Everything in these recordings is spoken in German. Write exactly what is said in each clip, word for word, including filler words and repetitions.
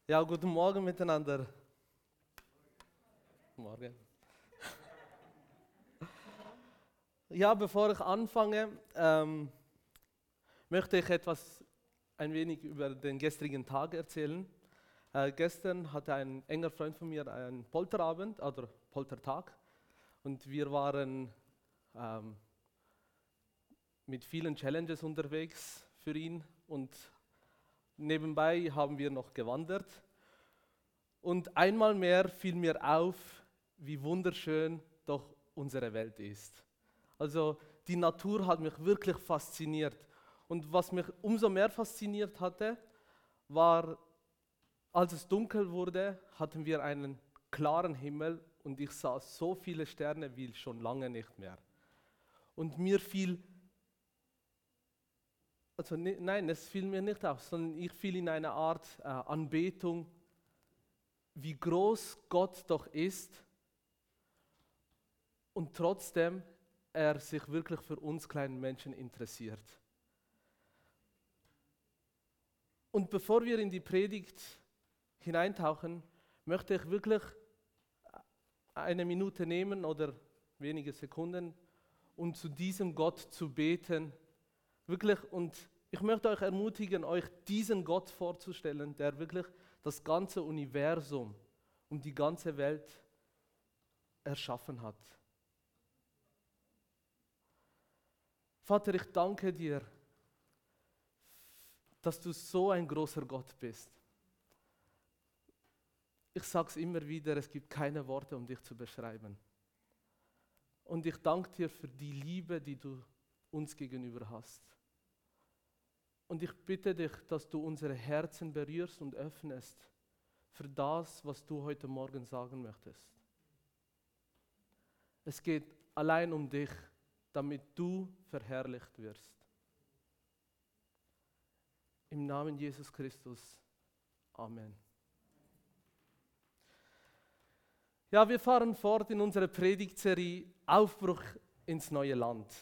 Ja, guten Morgen miteinander. Morgen. Ja, bevor ich anfange, ähm, möchte ich etwas ein wenig über den gestrigen Tag erzählen. Äh, gestern hatte ein enger Freund von mir einen Polterabend oder Poltertag und wir waren ähm, mit vielen Challenges unterwegs für ihn und nebenbei haben wir noch gewandert. Und einmal mehr fiel mir auf, wie wunderschön doch unsere Welt ist. Also die Natur hat mich wirklich fasziniert. Und was mich umso mehr fasziniert hatte, war, als es dunkel wurde, hatten wir einen klaren Himmel und ich sah so viele Sterne wie schon lange nicht mehr. Und mir fiel, also ne, nein, es fiel mir nicht auf, sondern ich fiel in eine Art äh, Anbetung, wie groß Gott doch ist und trotzdem er sich wirklich für uns kleinen Menschen interessiert. Und bevor wir in die Predigt hineintauchen, möchte ich wirklich eine Minute nehmen oder wenige Sekunden, um zu diesem Gott zu beten. Wirklich, und ich möchte euch ermutigen, euch diesen Gott vorzustellen, der wirklich das ganze Universum und die ganze Welt erschaffen hat. Vater, ich danke dir, dass du so ein großer Gott bist. Ich sage es immer wieder, es gibt keine Worte, um dich zu beschreiben. Und ich danke dir für die Liebe, die du uns gegenüber hast. Und ich bitte dich, dass du unsere Herzen berührst und öffnest für das, was du heute Morgen sagen möchtest. Es geht allein um dich, damit du verherrlicht wirst. Im Namen Jesus Christus. Amen. Ja, wir fahren fort in unserer Predigtserie Aufbruch ins neue Land.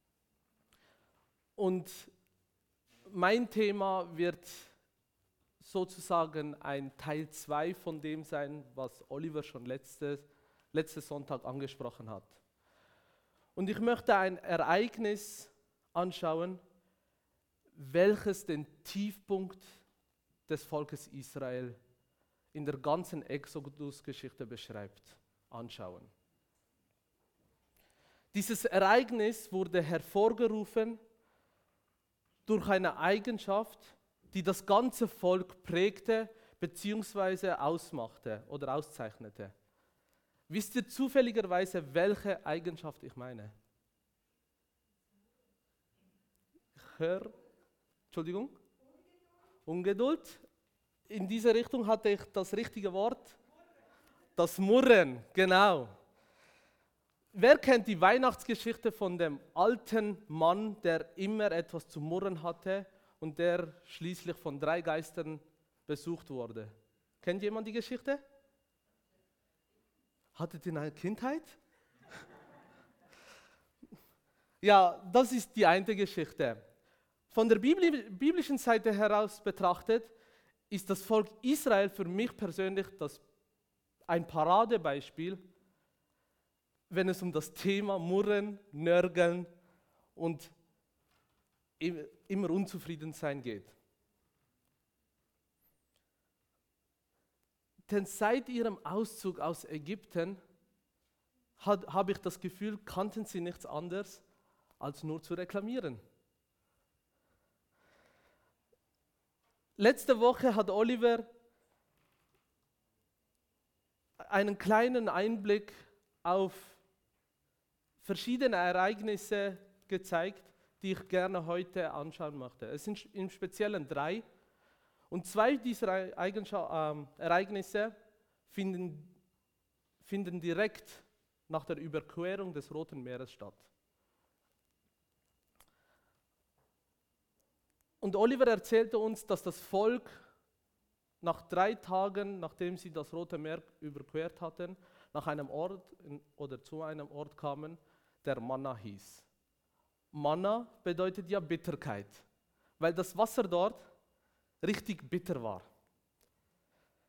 Und mein Thema wird sozusagen ein Teil zwei von dem sein, was Oliver schon letzte, letzten Sonntag angesprochen hat. Und ich möchte ein Ereignis anschauen, welches den Tiefpunkt des Volkes Israel in der ganzen Exodus-Geschichte beschreibt, anschauen. Dieses Ereignis wurde hervorgerufen durch eine Eigenschaft, die das ganze Volk prägte bzw. ausmachte oder auszeichnete. Wisst ihr zufälligerweise, welche Eigenschaft ich meine? Ich höre, Entschuldigung? Ungeduld. In diese Richtung hatte ich das richtige Wort. Das Murren, genau. Wer kennt die Weihnachtsgeschichte von dem alten Mann, der immer etwas zu murren hatte und der schließlich von drei Geistern besucht wurde? Kennt jemand die Geschichte? Hattet ihr eine Kindheit? Ja, das ist die eine Geschichte. Von der Bibli- biblischen Seite heraus betrachtet, ist das Volk Israel für mich persönlich das, ein Paradebeispiel, wenn es um das Thema Murren, Nörgeln und immer unzufrieden sein geht. Denn seit ihrem Auszug aus Ägypten habe ich das Gefühl, kannten sie nichts anderes, als nur zu reklamieren. Letzte Woche hat Oliver einen kleinen Einblick auf verschiedene Ereignisse gezeigt, die ich gerne heute anschauen möchte. Es sind im Speziellen drei. Und zwei dieser Eigenscha- ähm, Ereignisse finden, finden direkt nach der Überquerung des Roten Meeres statt. Und Oliver erzählte uns, dass das Volk nach drei Tagen, nachdem sie das Rote Meer überquert hatten, nach einem Ort in, oder zu einem Ort kamen, der Manna hieß. Manna bedeutet ja Bitterkeit, weil das Wasser dort richtig bitter war.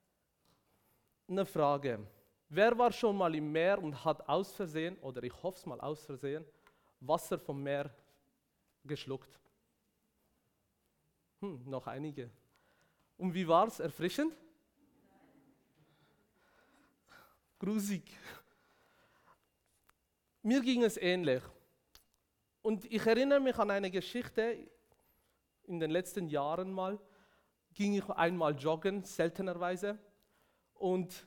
eine Frage. Wer war schon mal im Meer und hat aus Versehen, oder ich hoffe es mal aus Versehen, Wasser vom Meer geschluckt? Hm, noch einige. Und wie war es? Erfrischend? Grusig. Mir ging es ähnlich. Und ich erinnere mich an eine Geschichte, in den letzten Jahren mal, ging ich einmal joggen, seltenerweise. Und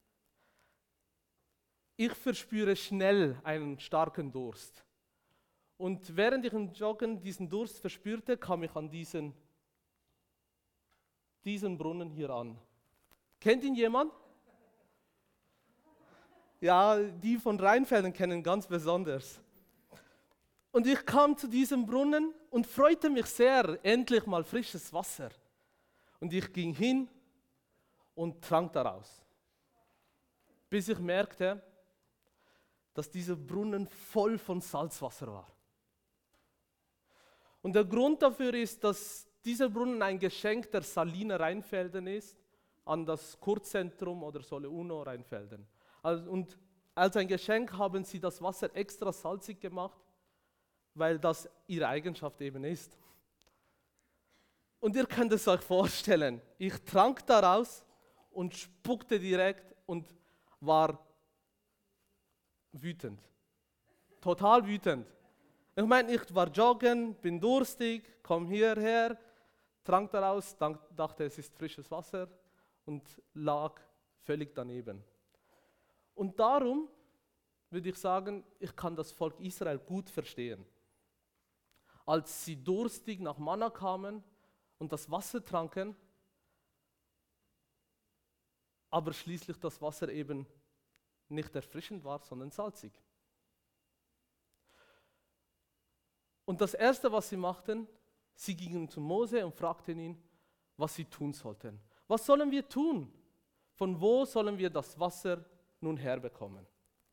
ich verspüre schnell einen starken Durst. Und während ich im Joggen diesen Durst verspürte, kam ich an diesen, diesen Brunnen hier an. Kennt ihn jemand? Ja, die von Rheinfelden kennen ganz besonders. Und ich kam zu diesem Brunnen und freute mich sehr, endlich mal frisches Wasser. Und ich ging hin und trank daraus. Bis ich merkte, dass dieser Brunnen voll von Salzwasser war. Und der Grund dafür ist, dass dieser Brunnen ein Geschenk der Saline Rheinfelden ist, an das Kurzzentrum oder Sole Uno Rheinfelden. Also, und als ein Geschenk haben sie das Wasser extra salzig gemacht, weil das ihre Eigenschaft eben ist. Und ihr könnt es euch vorstellen, ich trank daraus und spuckte direkt und war wütend. Total wütend. Ich meine, ich war joggen, bin durstig, komm hierher, trank daraus, dachte, es ist frisches Wasser und lag völlig daneben. Und darum würde ich sagen, ich kann das Volk Israel gut verstehen. Als sie durstig nach Manna kamen und das Wasser tranken, aber schließlich das Wasser eben nicht erfrischend war, sondern salzig. Und das Erste, was sie machten, sie gingen zu Mose und fragten ihn, was sie tun sollten. Was sollen wir tun? Von wo sollen wir das Wasser nun herbekommen?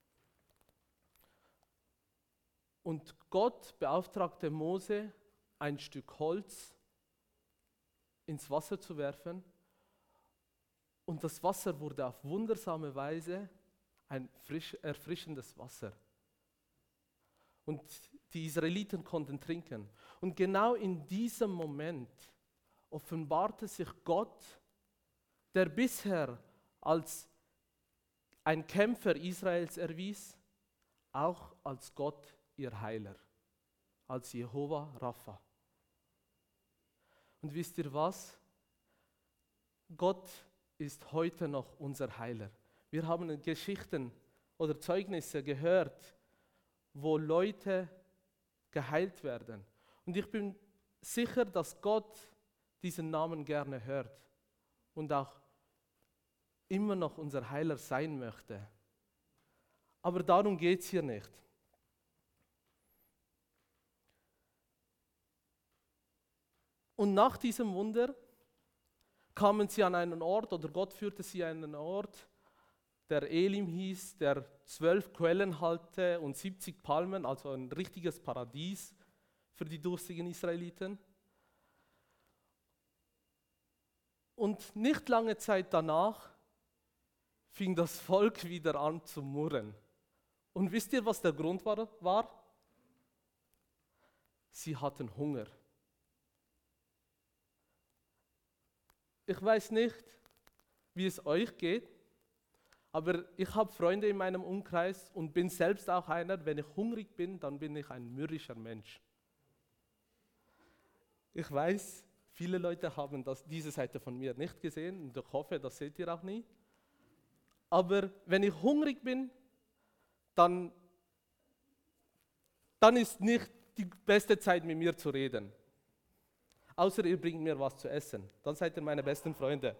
Und Gott beauftragte Mose, ein Stück Holz ins Wasser zu werfen. Und das Wasser wurde auf wundersame Weise ein frisch, erfrischendes Wasser. Und die Israeliten konnten trinken. Und genau in diesem Moment offenbarte sich Gott, der bisher als ein Kämpfer Israels erwies, auch als Gott ihr Heiler, als Jehova Rapha. Und wisst ihr was? Gott ist heute noch unser Heiler. Wir haben Geschichten oder Zeugnisse gehört, wo Leute geheilt werden. Und ich bin sicher, dass Gott diesen Namen gerne hört und auch immer noch unser Heiler sein möchte. Aber darum geht es hier nicht. Und nach diesem Wunder kamen sie an einen Ort, oder Gott führte sie an einen Ort, der Elim hieß, der zwölf Quellen hatte und siebzig Palmen, also ein richtiges Paradies für die durstigen Israeliten. Und nicht lange Zeit danach fing das Volk wieder an zu murren. Und wisst ihr, was der Grund war? war? Sie hatten Hunger. Ich weiß nicht, wie es euch geht, aber ich habe Freunde in meinem Umkreis und bin selbst auch einer, wenn ich hungrig bin, dann bin ich ein mürrischer Mensch. Ich weiß, viele Leute haben das, diese Seite von mir nicht gesehen und ich hoffe, das seht ihr auch nie. Aber wenn ich hungrig bin, dann, dann ist nicht die beste Zeit, mit mir zu reden. Außer ihr bringt mir was zu essen. Dann seid ihr meine besten Freunde.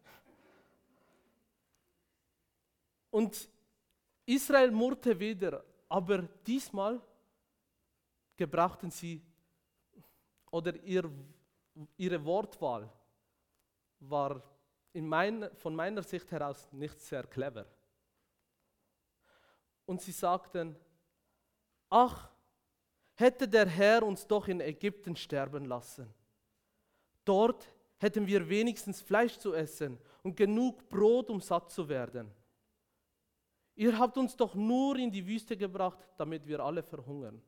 Und Israel murrte wieder, aber diesmal gebrauchten sie, oder ihr, ihre Wortwahl war in mein, von meiner Sicht heraus nicht sehr clever. Und sie sagten, ach, hätte der Herr uns doch in Ägypten sterben lassen. Dort hätten wir wenigstens Fleisch zu essen und genug Brot, um satt zu werden. Ihr habt uns doch nur in die Wüste gebracht, damit wir alle verhungern.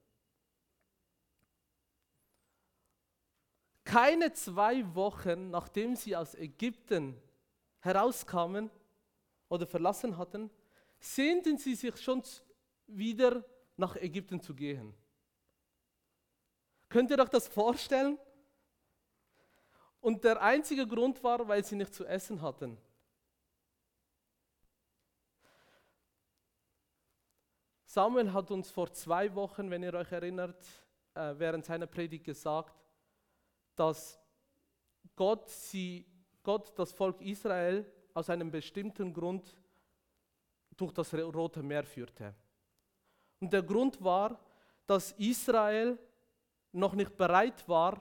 Keine zwei Wochen, nachdem sie aus Ägypten herauskamen oder verlassen hatten, sehnten sie sich schon wieder nach Ägypten zu gehen. Könnt ihr euch das vorstellen? Und der einzige Grund war, weil sie nichts zu essen hatten. Samuel hat uns vor zwei Wochen, wenn ihr euch erinnert, äh, während seiner Predigt gesagt, dass Gott, sie, Gott das Volk Israel aus einem bestimmten Grund durch das Rote Meer führte. Und der Grund war, dass Israel noch nicht bereit war,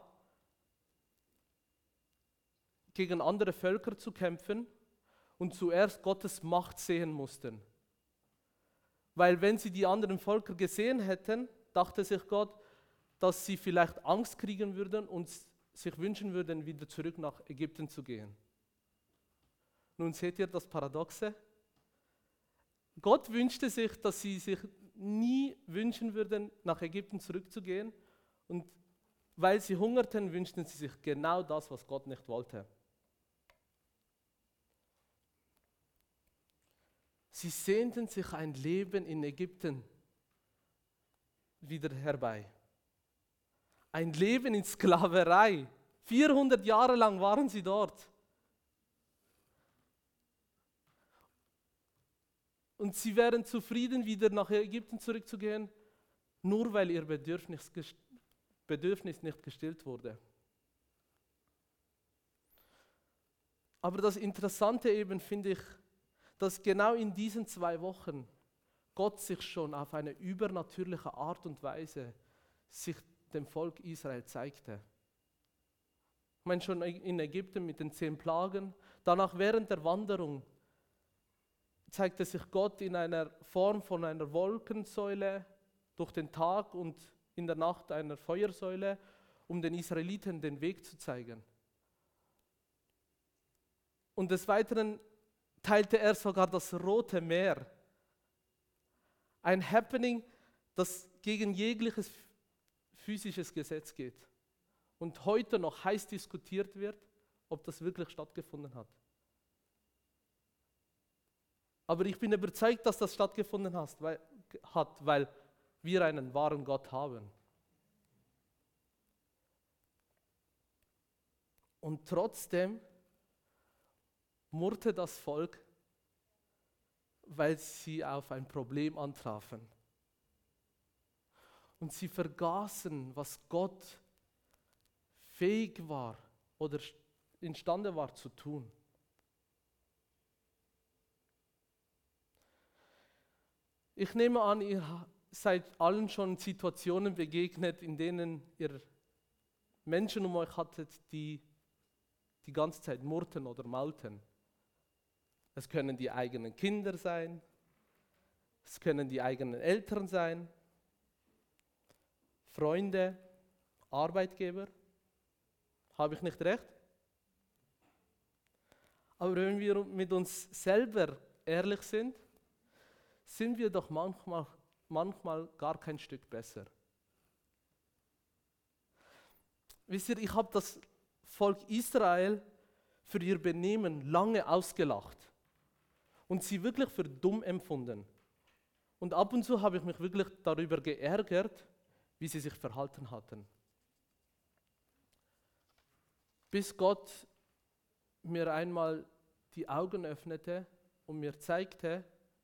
gegen andere Völker zu kämpfen und zuerst Gottes Macht sehen mussten. Weil wenn sie die anderen Völker gesehen hätten, dachte sich Gott, dass sie vielleicht Angst kriegen würden und sich wünschen würden, wieder zurück nach Ägypten zu gehen. Nun seht ihr das Paradoxe? Gott wünschte sich, dass sie sich nie wünschen würden, nach Ägypten zurückzugehen. Und weil sie hungerten, wünschten sie sich genau das, was Gott nicht wollte. Sie sehnten sich ein Leben in Ägypten wieder herbei. Ein Leben in Sklaverei. vierhundert Jahre lang waren sie dort. Und sie wären zufrieden, wieder nach Ägypten zurückzugehen, nur weil ihr Bedürfnis, Bedürfnis nicht gestillt wurde. Aber das Interessante eben finde ich, dass genau in diesen zwei Wochen Gott sich schon auf eine übernatürliche Art und Weise sich dem Volk Israel zeigte. Ich meine schon in Ägypten mit den zehn Plagen, danach während der Wanderung zeigte sich Gott in einer Form von einer Wolkensäule durch den Tag und in der Nacht einer Feuersäule, um den Israeliten den Weg zu zeigen. Und des Weiteren teilte er sogar das Rote Meer. Ein Happening, das gegen jegliches physisches Gesetz geht und heute noch heiß diskutiert wird, ob das wirklich stattgefunden hat. Aber ich bin überzeugt, dass das stattgefunden hat, weil, hat, weil wir einen wahren Gott haben. Und trotzdem murrte das Volk, weil sie auf ein Problem antrafen. Und sie vergaßen, was Gott fähig war oder imstande war zu tun. Ich nehme an, ihr seid allen schon Situationen begegnet, in denen ihr Menschen um euch hattet, die die ganze Zeit murrten oder maulten. Es können die eigenen Kinder sein, es können die eigenen Eltern sein, Freunde, Arbeitgeber. Habe ich nicht recht? Aber wenn wir mit uns selber ehrlich sind, sind wir doch manchmal, manchmal gar kein Stück besser. Wisst ihr, ich habe das Volk Israel für ihr Benehmen lange ausgelacht und sie wirklich für dumm empfunden. Und ab und zu habe ich mich wirklich darüber geärgert, wie sie sich verhalten hatten. Bis Gott mir einmal die Augen öffnete und mir zeigte,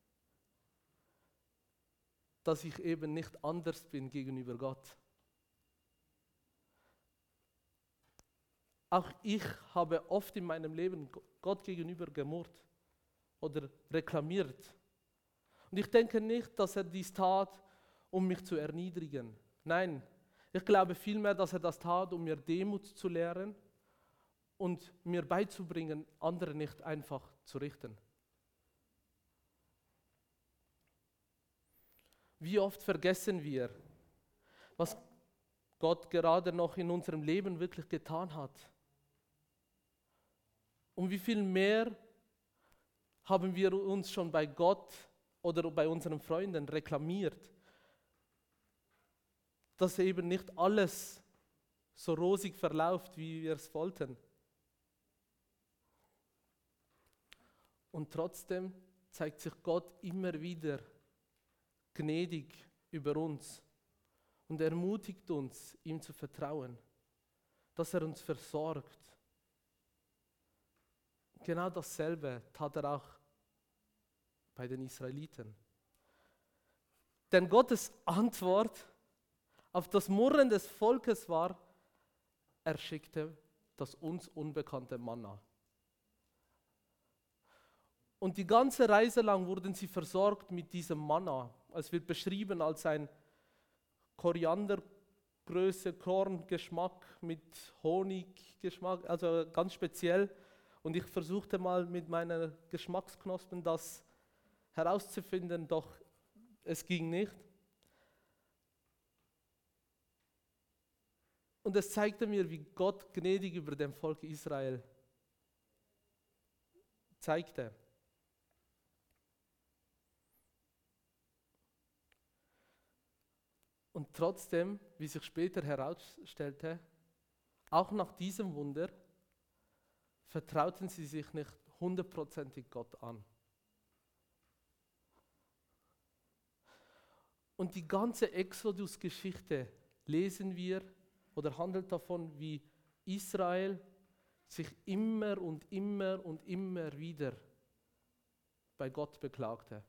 dass ich eben nicht anders bin gegenüber Gott. Auch ich habe oft in meinem Leben Gott gegenüber gemurrt oder reklamiert. Und ich denke nicht, dass er dies tat, um mich zu erniedrigen. Nein, ich glaube vielmehr, dass er das tat, um mir Demut zu lehren und mir beizubringen, andere nicht einfach zu richten. Wie oft vergessen wir, was Gott gerade noch in unserem Leben wirklich getan hat. Und wie viel mehr haben wir uns schon bei Gott oder bei unseren Freunden reklamiert, dass eben nicht alles so rosig verläuft, wie wir es wollten. Und trotzdem zeigt sich Gott immer wieder gnädig über uns und ermutigt uns, ihm zu vertrauen, dass er uns versorgt. Genau dasselbe tat er auch bei den Israeliten. Denn Gottes Antwort auf das Murren des Volkes war, er schickte das uns unbekannte Manna. Und die ganze Reise lang wurden sie versorgt mit diesem Manna. Es wird beschrieben als ein Koriandergröße, Korngeschmack mit Honiggeschmack, also ganz speziell. Und ich versuchte mal mit meinen Geschmacksknospen das herauszufinden, doch es ging nicht. Und es zeigte mir, wie Gott gnädig über dem Volk Israel zeigte. Und trotzdem, wie sich später herausstellte, auch nach diesem Wunder vertrauten sie sich nicht hundertprozentig Gott an. Und die ganze Exodus-Geschichte lesen wir oder handelt davon, wie Israel sich immer und immer und immer wieder bei Gott beklagte.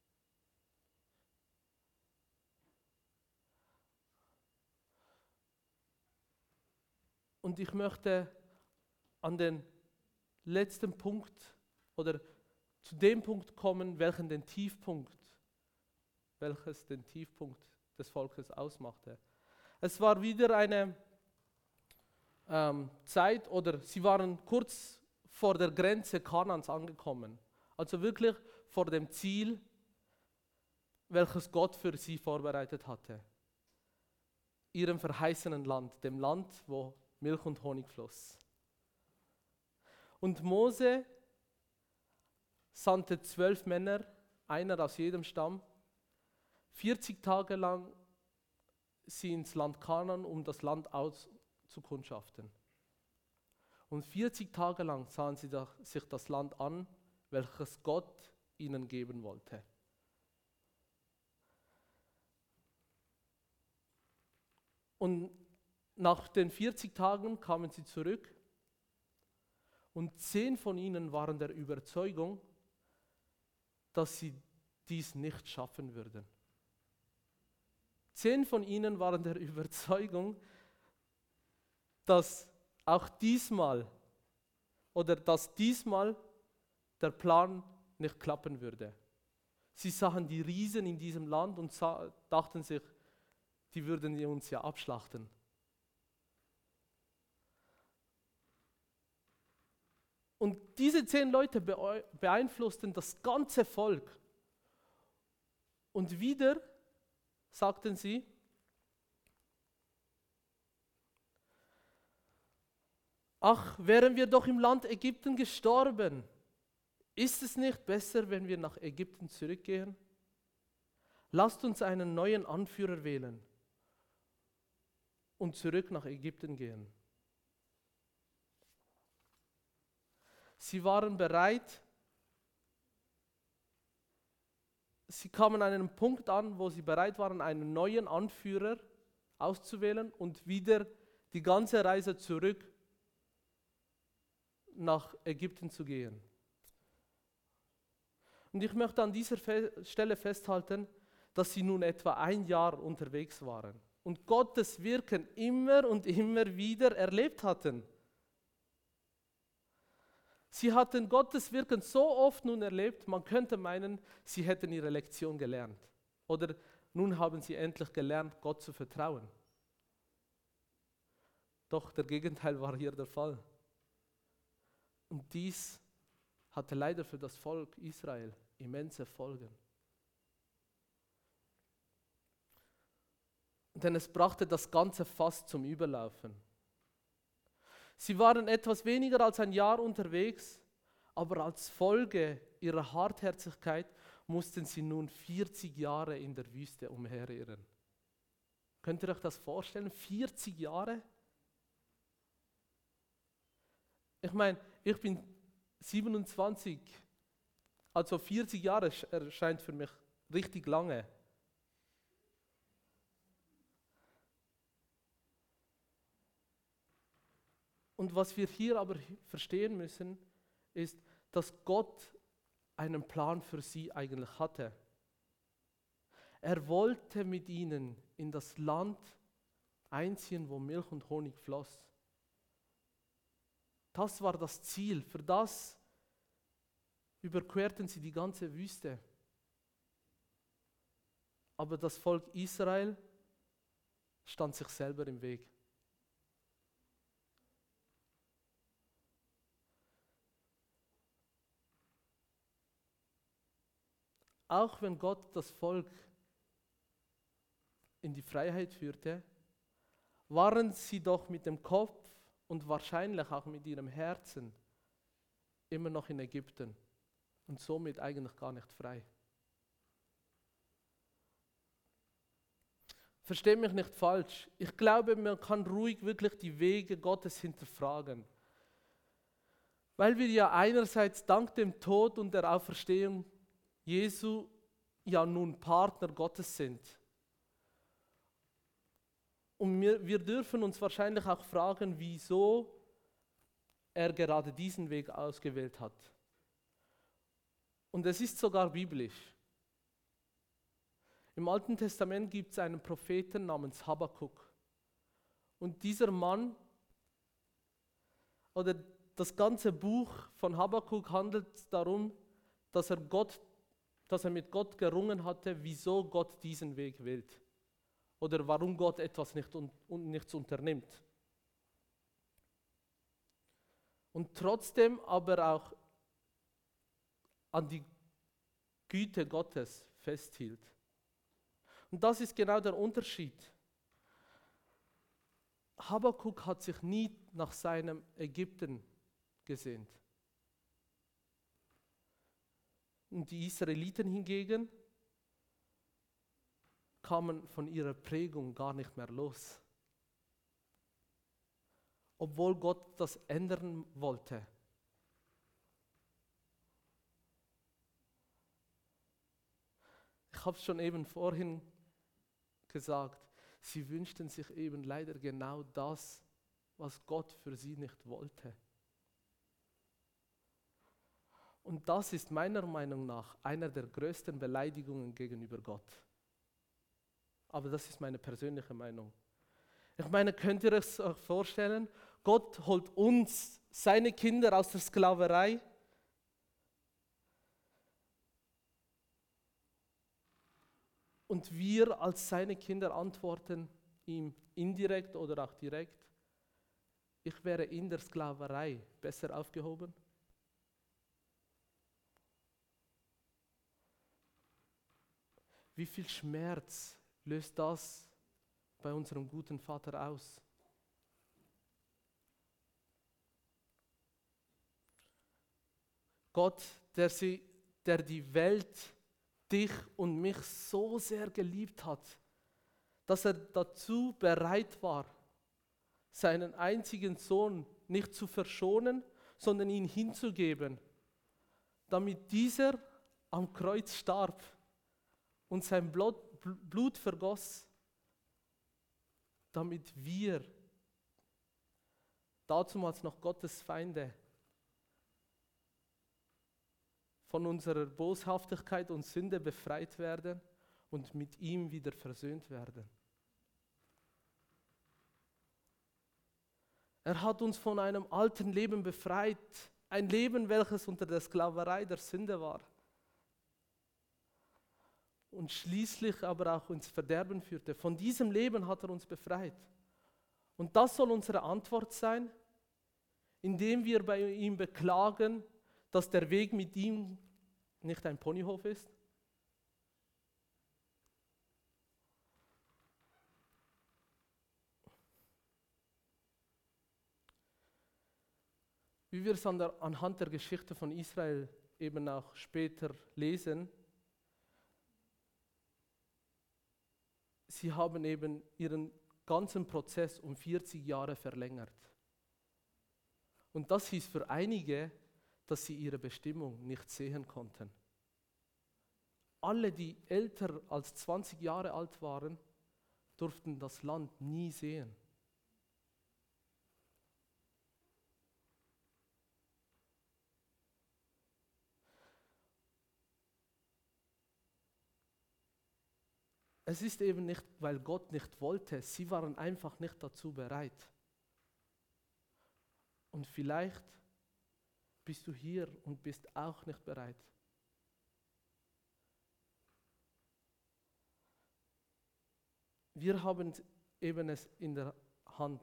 Und ich möchte an den letzten Punkt oder zu dem Punkt kommen, welchen den Tiefpunkt, welches den Tiefpunkt des Volkes ausmachte. Es war wieder eine ähm, Zeit, oder sie waren kurz vor der Grenze Kanaans angekommen. Also wirklich vor dem Ziel, welches Gott für sie vorbereitet hatte. Ihrem verheißenen Land, dem Land, wo Milch und Honig floss. Und Mose sandte zwölf Männer, einer aus jedem Stamm, vierzig Tage lang sie ins Land Kanaan, um das Land auszukundschaften. Und vierzig Tage lang sahen sie sich das Land an, welches Gott ihnen geben wollte. Und nach den vierzig Tagen kamen sie zurück und zehn von ihnen waren der Überzeugung, dass sie dies nicht schaffen würden. Zehn von ihnen waren der Überzeugung, dass auch diesmal oder dass diesmal der Plan nicht klappen würde. Sie sahen die Riesen in diesem Land und sah, dachten sich, die würden uns ja abschlachten. Und diese zehn Leute beeinflussten das ganze Volk. Und wieder sagten sie, ach, wären wir doch im Land Ägypten gestorben. Ist es nicht besser, wenn wir nach Ägypten zurückgehen? Lasst uns einen neuen Anführer wählen und zurück nach Ägypten gehen. Sie waren bereit, sie kamen an einem Punkt an, wo sie bereit waren, einen neuen Anführer auszuwählen und wieder die ganze Reise zurück nach Ägypten zu gehen. Und ich möchte an dieser Fe- Stelle festhalten, dass sie nun etwa ein Jahr unterwegs waren und Gottes Wirken immer und immer wieder erlebt hatten. Sie hatten Gottes Wirken so oft nun erlebt, man könnte meinen, sie hätten ihre Lektion gelernt. Oder nun haben sie endlich gelernt, Gott zu vertrauen. Doch der Gegenteil war hier der Fall. Und dies hatte leider für das Volk Israel immense Folgen. Denn es brachte das ganze Fass zum Überlaufen. Sie waren etwas weniger als ein Jahr unterwegs, aber als Folge ihrer Hartherzigkeit mussten sie nun vierzig Jahre in der Wüste umherirren. Könnt ihr euch das vorstellen? vierzig Jahre? Ich meine, ich bin siebenundzwanzig, also vierzig Jahre erscheint für mich richtig lange. Und was wir hier aber verstehen müssen, ist, dass Gott einen Plan für sie eigentlich hatte. Er wollte mit ihnen in das Land einziehen, wo Milch und Honig floss. Das war das Ziel. Für das überquerten sie die ganze Wüste. Aber das Volk Israel stand sich selber im Weg. Auch wenn Gott das Volk in die Freiheit führte, waren sie doch mit dem Kopf und wahrscheinlich auch mit ihrem Herzen immer noch in Ägypten und somit eigentlich gar nicht frei. Versteht mich nicht falsch. Ich glaube, man kann ruhig wirklich die Wege Gottes hinterfragen. Weil wir ja einerseits dank dem Tod und der Auferstehung Jesu ja nun Partner Gottes sind. Und wir, wir dürfen uns wahrscheinlich auch fragen, wieso er gerade diesen Weg ausgewählt hat. Und es ist sogar biblisch. Im Alten Testament gibt es einen Propheten namens Habakuk. Und dieser Mann, oder das ganze Buch von Habakuk handelt darum, dass er, Gott, dass er mit Gott gerungen hatte, wieso Gott diesen Weg wählt. Oder warum Gott etwas nicht und, und nichts unternimmt. Und trotzdem aber auch an die Güte Gottes festhielt. Und das ist genau der Unterschied. Habakuk hat sich nie nach seinem Ägypten gesehnt. Und die Israeliten hingegen kamen von ihrer Prägung gar nicht mehr los. Obwohl Gott das ändern wollte. Ich habe es schon eben vorhin gesagt, sie wünschten sich eben leider genau das, was Gott für sie nicht wollte. Und das ist meiner Meinung nach einer der größten Beleidigungen gegenüber Gott. Aber das ist meine persönliche Meinung. Ich meine, könnt ihr es euch vorstellen? Gott holt uns, seine Kinder, aus der Sklaverei. Und wir als seine Kinder antworten ihm indirekt oder auch direkt, ich wäre in der Sklaverei besser aufgehoben. Wie viel Schmerz löst das bei unserem guten Vater aus? Gott, der, sie, der die Welt, dich und mich so sehr geliebt hat, dass er dazu bereit war, seinen einzigen Sohn nicht zu verschonen, sondern ihn hinzugeben, damit dieser am Kreuz starb und sein Blut, Blut vergoss, damit wir, dazumals noch Gottes Feinde, von unserer Boshaftigkeit und Sünde befreit werden und mit ihm wieder versöhnt werden. Er hat uns von einem alten Leben befreit, ein Leben, welches unter der Sklaverei der Sünde war und schließlich aber auch ins Verderben führte. Von diesem Leben hat er uns befreit. Und das soll unsere Antwort sein, indem wir bei ihm beklagen, dass der Weg mit ihm nicht ein Ponyhof ist? Wie wir es an der, anhand der Geschichte von Israel eben auch später lesen, sie haben eben ihren ganzen Prozess um vierzig Jahre verlängert. Und das hieß für einige, dass sie ihre Bestimmung nicht sehen konnten. Alle, die älter als zwanzig Jahre alt waren, durften das Land nie sehen. Es ist eben nicht, weil Gott nicht wollte, sie waren einfach nicht dazu bereit. Und vielleicht bist du hier und bist auch nicht bereit. Wir haben eben es in der Hand.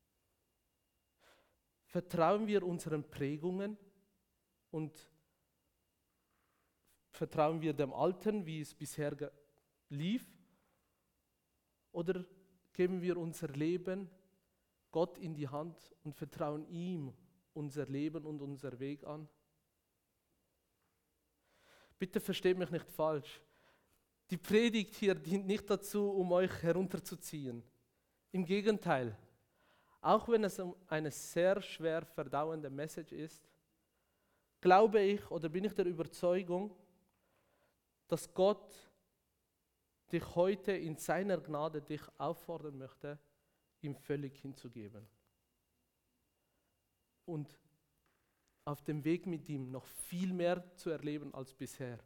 Vertrauen wir unseren Prägungen und vertrauen wir dem Alten, wie es bisher ge- lief? Oder geben wir unser Leben Gott in die Hand und vertrauen ihm unser Leben und unser Weg an? Bitte versteht mich nicht falsch. Die Predigt hier dient nicht dazu, um euch herunterzuziehen. Im Gegenteil, auch wenn es eine sehr schwer verdauende Message ist, glaube ich oder bin ich der Überzeugung, dass Gott dich heute in seiner Gnade dich auffordern möchte, ihm völlig hinzugeben. Und auf dem Weg mit ihm noch viel mehr zu erleben als bisher.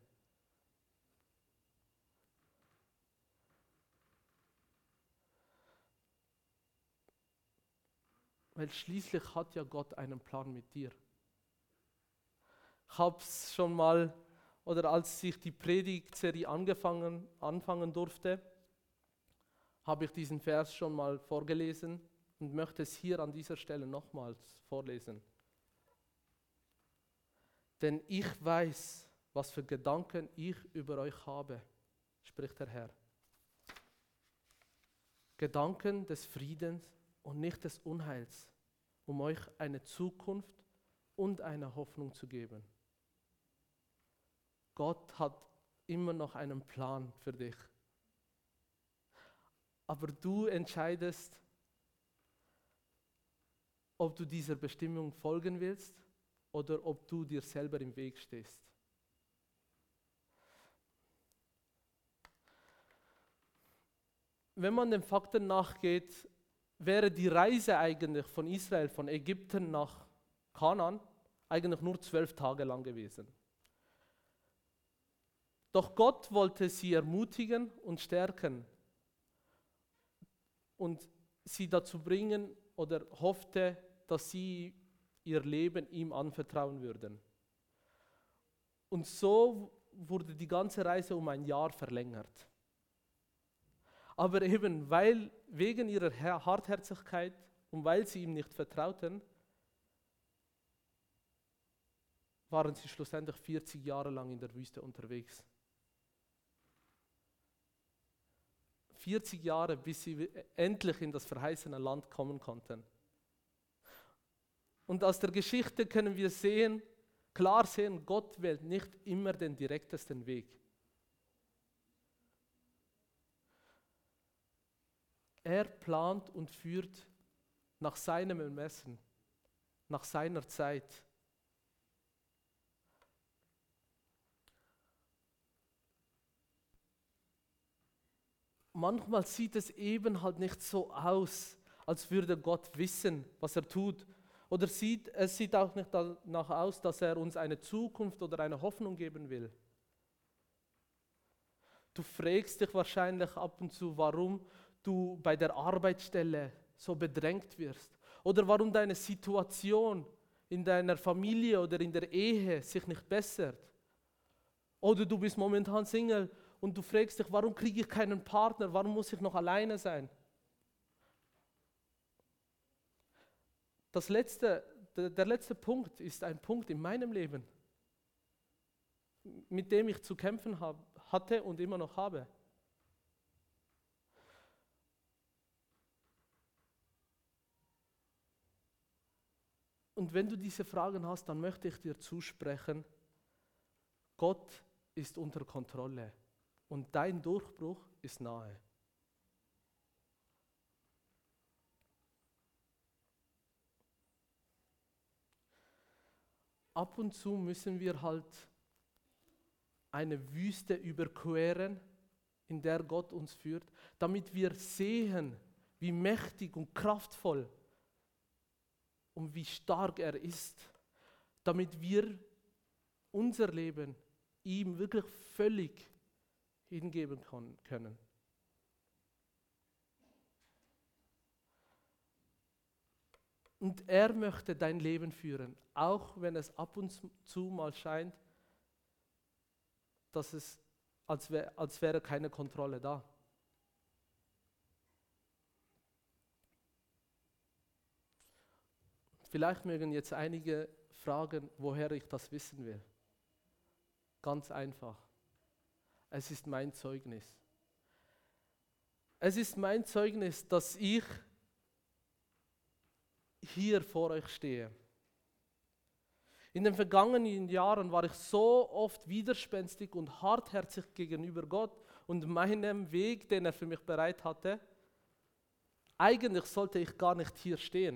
Weil schließlich hat ja Gott einen Plan mit dir. Ich habe es schon mal, oder als ich die Predigtserie angefangen anfangen durfte, habe ich diesen Vers schon mal vorgelesen und möchte es hier an dieser Stelle nochmals vorlesen. Denn ich weiß, was für Gedanken ich über euch habe, spricht der Herr. Gedanken des Friedens und nicht des Unheils, um euch eine Zukunft und eine Hoffnung zu geben. Gott hat immer noch einen Plan für dich. Aber du entscheidest, ob du dieser Bestimmung folgen willst oder ob du dir selber im Weg stehst. Wenn man den Fakten nachgeht, wäre die Reise eigentlich von Israel, von Ägypten nach Kanaan, eigentlich nur zwölf Tage lang gewesen. Doch Gott wollte sie ermutigen und stärken und sie dazu bringen oder hoffte, dass sie ihr Leben ihm anvertrauen würden. Und so wurde die ganze Reise um ein Jahr verlängert. Aber eben, weil wegen ihrer Hartherzigkeit und weil sie ihm nicht vertrauten, waren sie schlussendlich vierzig Jahre lang in der Wüste unterwegs. vierzig Jahre, bis sie endlich in das verheißene Land kommen konnten. Und aus der Geschichte können wir sehen, klar sehen, Gott wählt nicht immer den direktesten Weg. Er plant und führt nach seinem Ermessen, nach seiner Zeit. Manchmal sieht es eben halt nicht so aus, als würde Gott wissen, was er tut. Oder sieht, es sieht auch nicht danach aus, dass er uns eine Zukunft oder eine Hoffnung geben will. Du fragst dich wahrscheinlich ab und zu, warum du bei der Arbeitsstelle so bedrängt wirst. Oder warum deine Situation in deiner Familie oder in der Ehe sich nicht bessert. Oder du bist momentan Single und du fragst dich, warum kriege ich keinen Partner, warum muss ich noch alleine sein? Das letzte, der, der letzte Punkt ist ein Punkt in meinem Leben, mit dem ich zu kämpfen hab, hatte und immer noch habe. Und Und wenn du diese Fragen hast, dann möchte ich dir zusprechen, Gott ist unter Kontrolle und dein Durchbruch ist nahe. Ab und zu müssen wir halt eine Wüste überqueren, in der Gott uns führt, damit wir sehen, wie mächtig und kraftvoll und wie stark er ist, damit wir unser Leben ihm wirklich völlig hingeben können. Und er möchte dein Leben führen, auch wenn es ab und zu mal scheint, dass es, als, wär, als wäre keine Kontrolle da. Vielleicht mögen jetzt einige fragen, woher ich das wissen will. Ganz einfach. Es ist mein Zeugnis. Es ist mein Zeugnis, dass ich hier vor euch stehe. In den vergangenen Jahren war ich so oft widerspenstig und hartherzig gegenüber Gott und meinem Weg, den er für mich bereit hatte. Eigentlich sollte ich gar nicht hier stehen.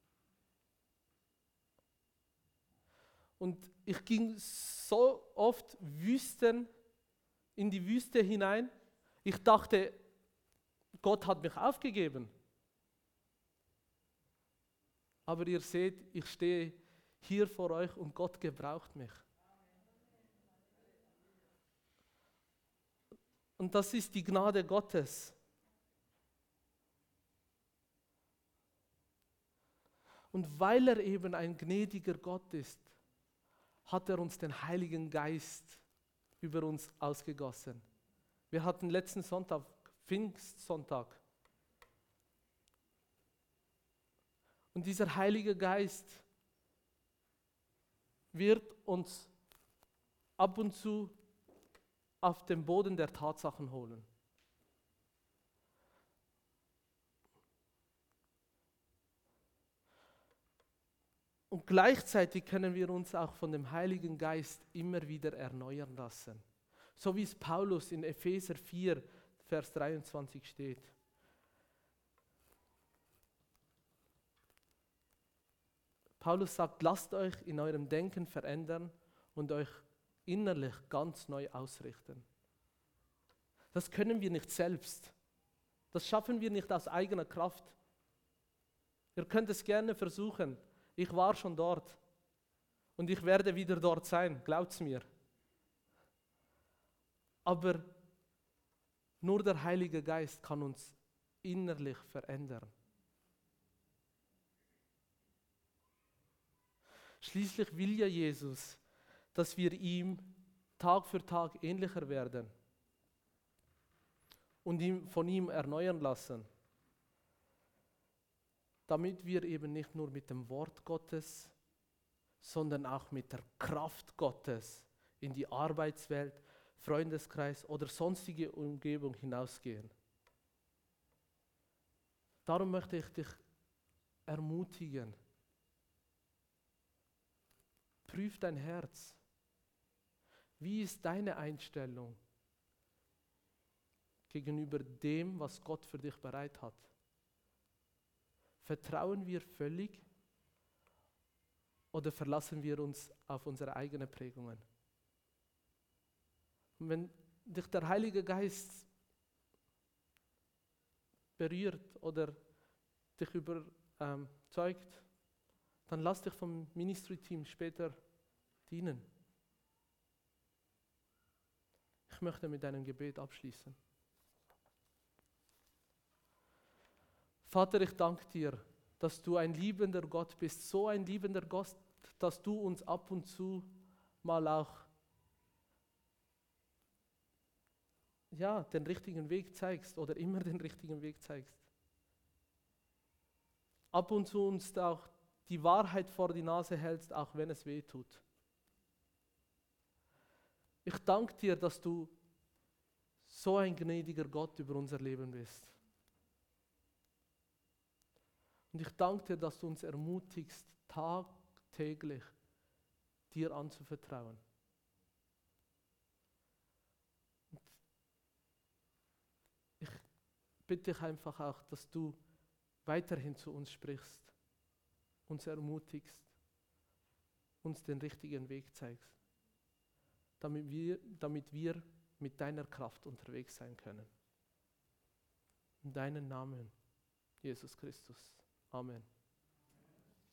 Und ich ging so oft Wüsten, in die Wüste hinein. Ich dachte, Gott hat mich aufgegeben. Aber ihr seht, ich stehe hier vor euch und Gott gebraucht mich. Und das ist die Gnade Gottes. Und weil er eben ein gnädiger Gott ist, hat er uns den Heiligen Geist über uns ausgegossen. Wir hatten letzten Sonntag, Pfingstsonntag. Und dieser Heilige Geist wird uns ab und zu auf den Boden der Tatsachen holen. Und gleichzeitig können wir uns auch von dem Heiligen Geist immer wieder erneuern lassen. So wie es Paulus in Epheser vier, Vers dreiundzwanzig steht. Paulus sagt, lasst euch in eurem Denken verändern und euch innerlich ganz neu ausrichten. Das können wir nicht selbst. Das schaffen wir nicht aus eigener Kraft. Ihr könnt es gerne versuchen. Ich war schon dort und ich werde wieder dort sein, glaubt's mir. Aber nur der Heilige Geist kann uns innerlich verändern. Schließlich will ja Jesus, dass wir ihm Tag für Tag ähnlicher werden und ihn, von ihm erneuern lassen, damit wir eben nicht nur mit dem Wort Gottes, sondern auch mit der Kraft Gottes in die Arbeitswelt, Freundeskreis oder sonstige Umgebung hinausgehen. Darum möchte ich dich ermutigen. Prüf dein Herz. Wie ist deine Einstellung gegenüber dem, was Gott für dich bereit hat? Vertrauen wir völlig oder verlassen wir uns auf unsere eigenen Prägungen? Und wenn dich der Heilige Geist berührt oder dich überzeugt, dann lass dich vom Ministry-Team später dienen. Ich möchte mit einem Gebet abschließen. Vater, ich danke dir, dass du ein liebender Gott bist, so ein liebender Gott, dass du uns ab und zu mal auch ja, den richtigen Weg zeigst oder immer den richtigen Weg zeigst. Ab und zu uns auch die Wahrheit vor die Nase hältst, auch wenn es weh tut. Ich danke dir, dass du so ein gnädiger Gott über unser Leben bist. Und ich danke dir, dass du uns ermutigst, Tag täglich dir anzuvertrauen. Und ich bitte dich einfach auch, dass du weiterhin zu uns sprichst, uns ermutigst, uns den richtigen Weg zeigst, damit wir, damit wir mit deiner Kraft unterwegs sein können. In deinem Namen, Jesus Christus. Amen.